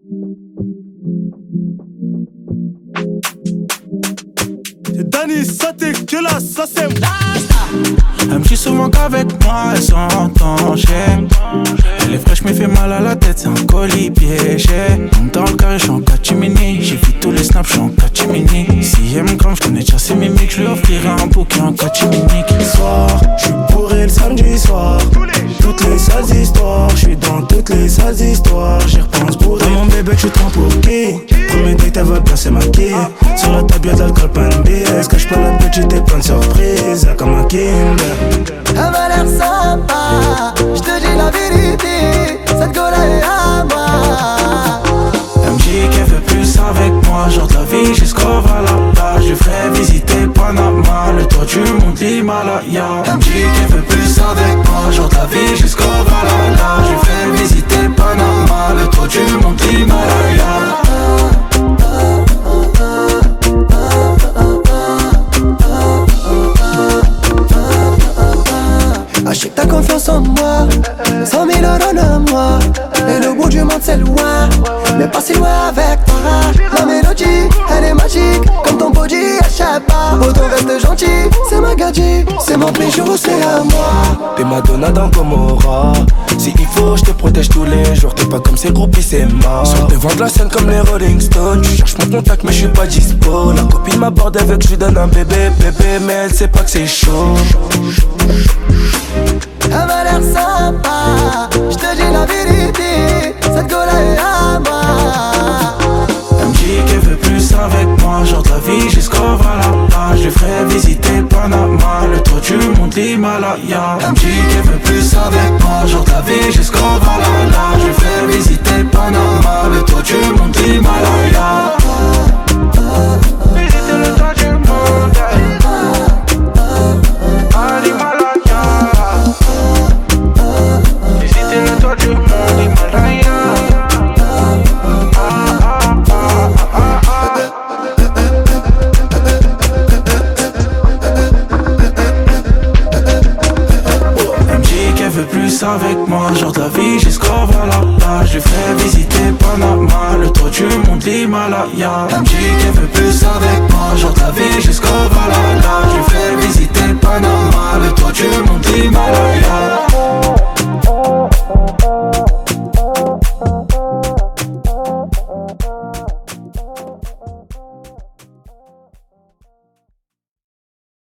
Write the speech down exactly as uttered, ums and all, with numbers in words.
C'est Danny, ça t'es que là, ça c'est Elle me dit souvent qu'avec moi elle s'entend. Elle est fraîche mais fait mal à la tête, c'est un colis piégé. Donc dans le carré j'suis en catimini, j'ai vu tous les snaps, j'suis en catimini. Si elle me crame j'connais déjà ses mimiques, j'lui offrirai un bouquet en catimini. Soir, j'suis bourré le samedi soir. Toutes les sales histoires, j'suis dans toutes les sales histoires. J'y repense bourré. Dans mon bébé tu te prends pour qui? Premier date elle va bien se maquiller. Sur la table y'a de l'alcool, pas de B S. Cache pas la petite et plein de surprises, comme un Kinder. Elle m'a l'air sympa, j'te dis la vérité, cette go là est à moi. Elle me dit qu'elle veut plus avec moi, genre de la vie jusqu'au Valhalla. Je ferai visiter Panama, le toit du monde l'Himalaya. Elle me dit qu'elle veut plus avec moi, genre de la vie jusqu'au Valhalla. Je ferai visiter Panama, le toit du monde l'Himalaya. Achète ta confiance en moi, cent mille euros de moi. Et le bout du monde c'est loin, mais pas si loin avec toi. La mélodie, elle est magique, comme ton body, achète pas. Autant reste gentil, c'est ma gadget, c'est mon bijou, c'est à moi. T'es Madonna dans Gomorrah. Si il faut, je te protège tous les jours. T'es pas comme ces groupies, c'est mort. Sur le devant de la scène comme les Rolling Stones. Tu cherches mon contact, mais je suis pas dispo. La copine m'aborde avec, je lui donne un bébé, bébé, mais elle sait pas que c'est chaud. Elle m'a l'air sympa, j'te dis la vérité, cette go là est à moi. Elle me dit qu'elle veut plus avec moi, genre de la vie jusqu'au Valhalla. Je lui ferai visiter Panama, le toit du monde l'Himalaya. Elle me dit qu'elle veut plus avec moi, genre de la vie jusqu'au Valhalla. Je lui ferai visiter Panama, le toit du monde l'Himalaya. Visiter le toit du monde à l'Himalaya. Visiter le toit du monde Himalaya. Plus avec moi, genre de la vie jusqu'au Valhalla. Je lui ferai visiter Panama, le toit du monde l'Himalaya. Elle me dit qu'elle veut plus avec moi, genre de la vie jusqu'au Valhalla. Je lui ferai visiter Panama, le toit du monde l'Himalaya.